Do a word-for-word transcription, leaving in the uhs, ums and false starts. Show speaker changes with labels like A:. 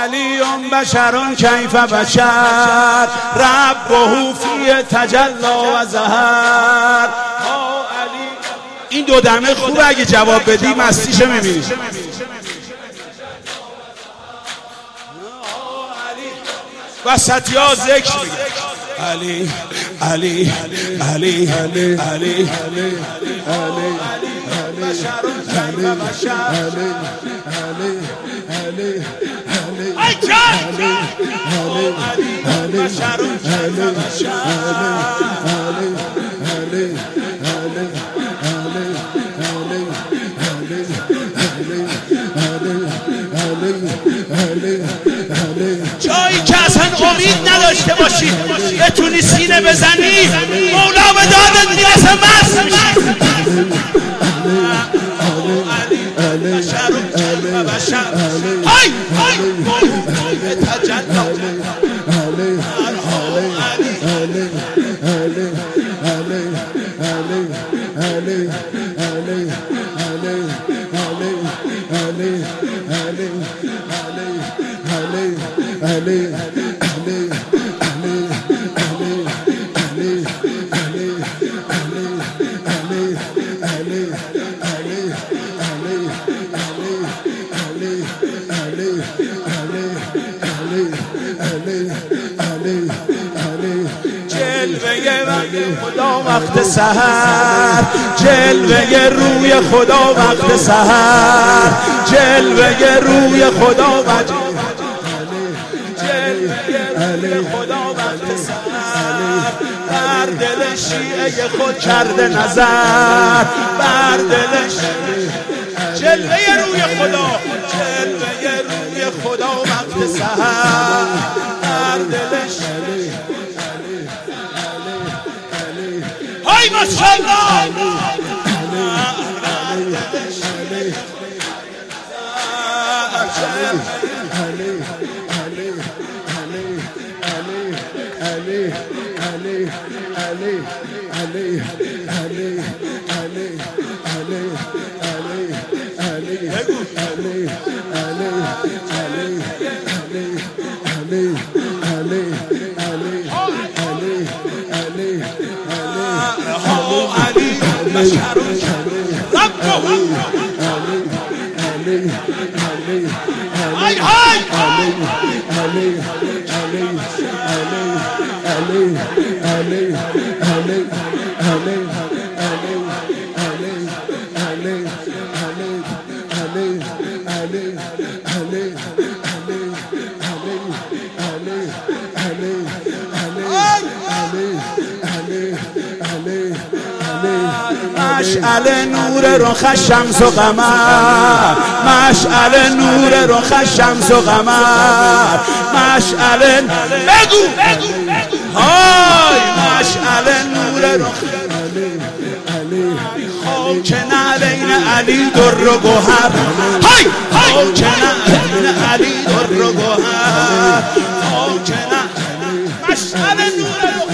A: علی بشر کیف بشر ربه فی تجلا و ظهر. این دو دمه خوبه اگه جواب بدی مستیشو میبینی. وسطی ها ذکر میگه علی علی علی علی علی علی بشر کیف بشر ای جان علی بشر کیف جایی که اصلا امید نداشته باشی بتونی سینه بزنی مولا به دادت میرسه مست میشی. علی بشر کیف بشر های های تجلا خدا وقت سحر جلوه روی خدا وقت سحر جلوه روی خدا و جلوه خدا وقت سحر بر دل شیعه خود کرده نظر بر دل جلوه روی خدا جلوه روی خدا وقت سحر بر دل ای ماشاءالله هاي هاي مشعل نور رخ شمس و قمر مشعل نور رخ شمس و قمر مشعل بگو های مشعل نور رخ خاک نعلین علی در و گوهر های خاک نعلین علی در و گوهر خاک نعلین مشعل نور رخ